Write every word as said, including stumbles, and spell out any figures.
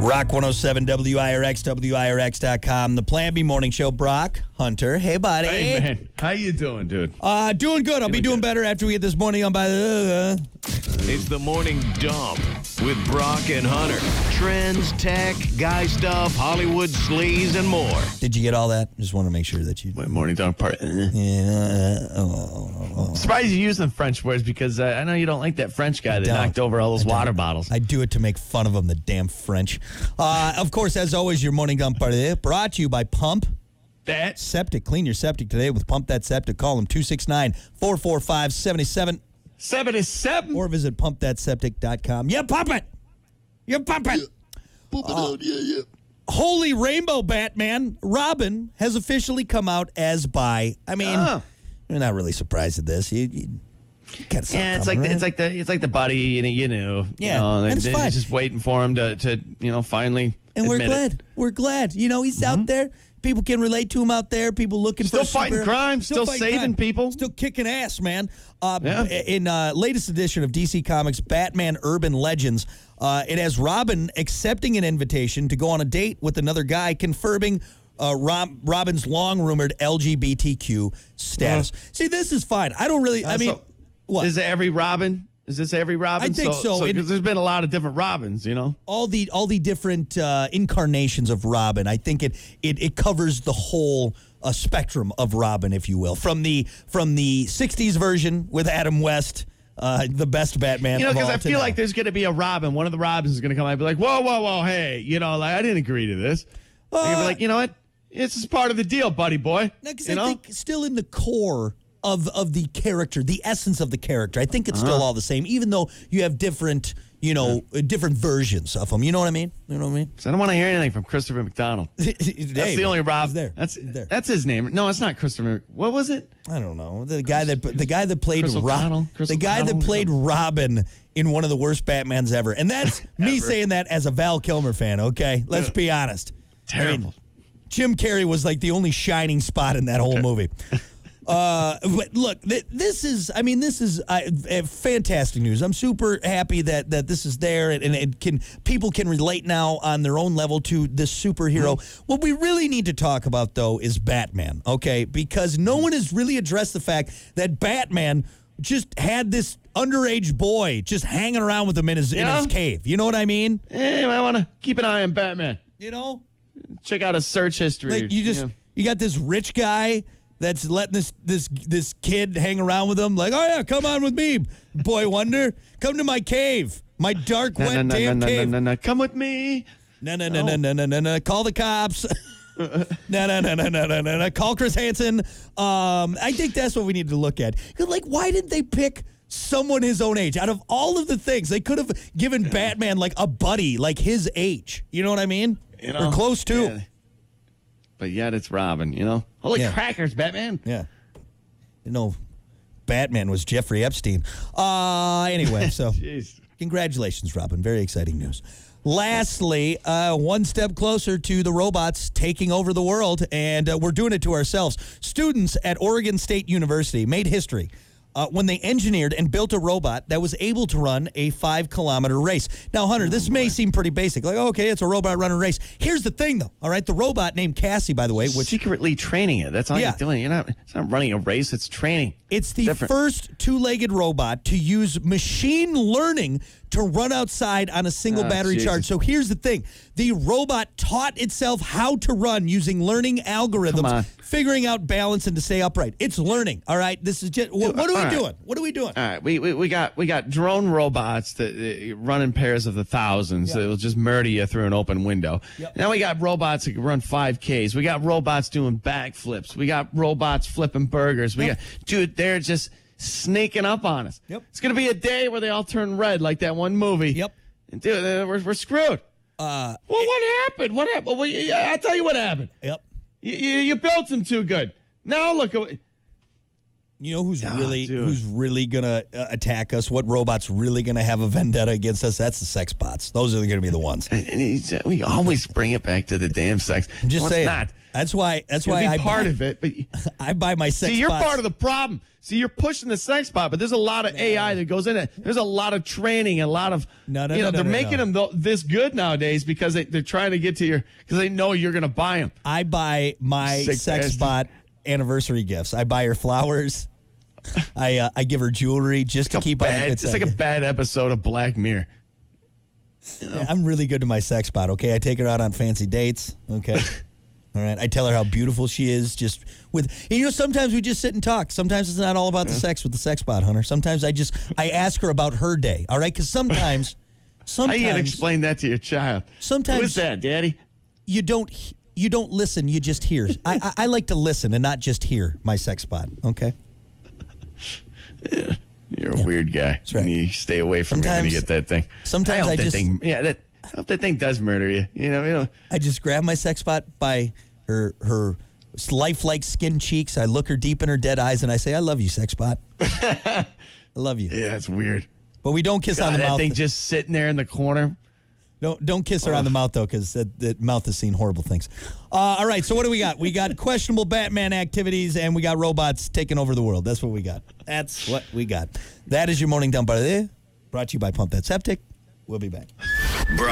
Rock one oh seven W I R X, W I R X dot com. The Plan B Morning Show. Brock Hunter. Hey, buddy. Hey, man. How you doing, dude? Uh, doing good. I'll Doing be doing good. better after we get this morning on by the... Uh, It's the Morning Dump with Brock and Hunter. Trends, tech, guy stuff, Hollywood sleaze, and more. did you get all that? Just want to make sure that you... My morning dog part. Yeah. Uh, oh, oh, oh. Surprised you using French words because uh, I know you don't like that French guy that don't. knocked over all those I don't. water bottles. I do it to make fun of them, the damn French. Uh, of course, as always, your morning dump party brought to you by Pump that Septic. Clean your septic today with Pump That Septic. Call them two six nine, four four five, seven seven seventy-seven. or visit pump that septic dot com. Yeah, pump it. You pump it. Poop it out, yeah, yeah. Holy Rainbow Batman, Robin has officially come out as bi. I mean, Oh. you're not really surprised at this. You, you, you kind of Yeah, it's like the, it's like the it's like the buddy, you know, you know. Yeah, you know, and it's they're fine. just waiting for him to, to you know, finally And we're admit glad. it. We're glad. You know, he's out there. People can relate to him out there. People looking Still for fighting super- crime, still fighting saving crime, people. still kicking ass, man. Uh, Yeah. In uh, latest edition of D C Comics Batman Urban Legends, uh, it has Robin accepting an invitation to go on a date with another guy, confirming uh, Rob, Robin's long rumored L G B T Q status. See, this is fine. I don't really. I Uh, mean, so, what? Is it every Robin? Is this every Robin? I think so. It- Because there's been a lot of different Robins, you know. all the all the different uh, incarnations of Robin. I think it it, it covers the whole uh, spectrum of Robin, if you will, from the from the sixties version with Adam West, uh, the best Batman. You know, of because all I to feel now. like there's going to be a Robin. One of the Robins is going to come out and be like, whoa, whoa, whoa, hey, you know, like I didn't agree to this. Uh, you're gonna be like, you know what? This is part of the deal, buddy boy. No, 'cause you I know? think still in the core of of the character, the essence of the character, I think it's Uh-huh. still all the same, even though you have different, you know, uh, different versions of them. You know what I mean? You know what I mean? So I don't want to hear anything from Christopher McDonald. That's Hey, the only Rob. he's there. That's He's there. that's his name. No, it's not Christopher. What was it? I don't know. The guy that the guy that played Chris O'Connell? Robin, Chris the guy that O'Connell? played Robin in one of the worst Batmans ever, and that's me saying that as a Val Kilmer fan. Okay, let's be honest. Terrible. I mean, Jim Carrey was like the only shining spot in that whole movie. Uh, but look, th- this is, I mean, this is uh, uh, fantastic news. I'm super happy that, that this is there and, and it can, people can relate now on their own level to this superhero. Mm-hmm. What we really need to talk about though is Batman, okay? Because no one has really addressed the fact that Batman just had this underage boy just hanging around with him in his, Yeah. in his cave. You know what I mean? Eh, you might want to keep an eye on Batman. You know? Check out his search history. Like you just Yeah. you got this rich guy that's letting this this this kid hang around with him. Like, oh yeah, come on with me, boy wonder. Come to my cave, my dark No, wet no, no, damn no, no, cave. no, no, no. Come with me. No no no no no no no no. Call the cops. no no no no no no no no. Call Chris Hansen. Um, I think that's what we need to look at. 'Cause, like, why did they pick someone his own age? Out of all of the things, they could have given Batman like a buddy like his age. You know what I mean? You know? Or close to. Yeah. But yet it's Robin, you know? Holy Yeah. crackers, Batman. Yeah. You know, Batman was Jeffrey Epstein. Uh, anyway, so Jeez. congratulations, Robin. Very exciting news. Lastly, uh, one step closer to the robots taking over the world, and uh, we're doing it to ourselves. Students at Oregon State University made history uh, when they engineered and built a robot that was able to run a five-kilometer race. Now, Hunter, this may seem pretty basic. Like, okay, it's a robot running a race. Here's the thing, though. All right, the robot named Cassie, by the way, which Secretly training it. That's all Yeah. you're doing. You're not. It's not running a race. It's training. It's the Different. first two-legged robot to use machine learning to run outside on a single Oh, battery Jesus. charge. So here's the thing. The robot taught itself how to run using learning Come algorithms, on. figuring out balance and to stay upright. It's learning, all right? This is just, what, what are we all right. doing? What are we doing? All right, we, we we got we got drone robots that uh, run in pairs of the thousands that will just murder you through an open window. Yep. Now we got robots that can run five Ks. We got robots doing backflips. We got robots flipping burgers. We Yep. got dude, they're just sneaking up on us. Yep. It's gonna be a day where they all turn red like that one movie. Yep. And dude, uh, we're we're screwed. Uh, Well, what happened? What happened? Well, yeah, I'll tell you what happened. yep. You, you, you built them too good. Now look at. You know who's Ah, really dude. who's really gonna uh, attack us? What robot's really gonna have a vendetta against us? That's the sex bots. Those are gonna be the ones. And he's, we always bring it back to the damn sex. I'm just No, saying. It's not. That's why. That's It's why gonna I be part buy, of it. But I buy my sex see, you're bots. part of the problem. See, you're pushing the sex bot, but there's a lot of A I that goes in it. There's a lot of training, a lot of No, no, you know, no, no, they're no, making no. them th- this good nowadays because they, they're trying to get to your because they know you're going to buy them. I buy my Sick sex bastard. bot anniversary gifts. I buy her flowers. I uh, I give her jewelry just to keep up. Bad, with it's like a bad episode of Black Mirror. I'm really good to my sex bot. Okay, I take her out on fancy dates. Okay. All right. I tell her how beautiful she is. Just with, and you know, sometimes we just sit and talk. Sometimes it's not all about the sex with the sex bot, Hunter. Sometimes I just, I ask her about her day. All right. Because sometimes, How sometimes, you gonna explain that to your child? Sometimes- Who is that, Daddy? you don't, you don't listen. You just hear. I, I, I like to listen and not just hear my sex bot. Okay. You're a weird guy. right. You stay away from me when you Sometimes- get that thing. sometimes I, hope I that just- thing, yeah, that I hope that thing does murder you. You know, you know. I just grab my sex bot by her, her lifelike skin cheeks. I look her deep in her dead eyes and I say, I love you, sex bot. I love you. Yeah, it's weird. But we don't kiss God, on the that mouth. thing just sitting there in the corner. Don't don't kiss her on the mouth though, because that, that mouth has seen horrible things. Uh, all right, so what do we got? We got questionable Batman activities, and we got robots taking over the world. That's what we got. That's what we got. That is your morning dump. Brought to you by Pump That Septic. We'll be back. Brock